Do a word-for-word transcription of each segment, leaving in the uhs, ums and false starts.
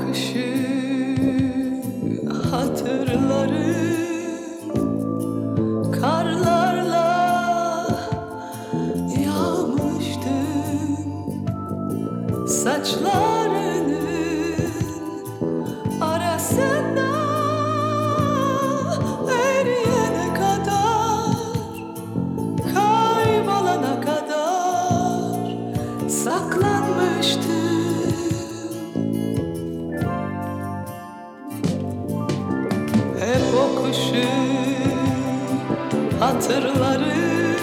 kışı hatırlarım, karlarla yağmıştım. Saçlarının arasında eriyene kadar, kaybolana kadar saklanmıştım. Hep o kışı hatırlarım,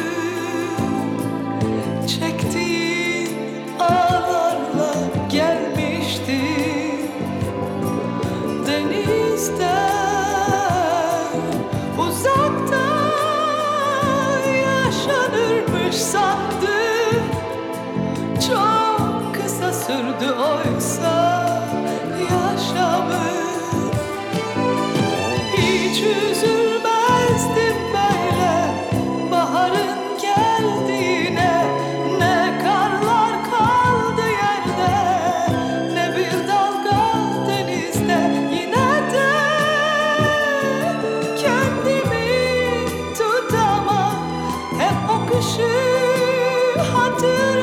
çektiğim ağlarla gelmişti. Denizden uzakta yaşanırmış sandım. Çok kısa sürdü oysa yaşamım. Hiç üzülmezdim böyle baharın geldiğine. Ne karlar kaldı yerde, ne bir dalga denizde. Yine de kendimi tutamam, hep o kışı hatırlarım.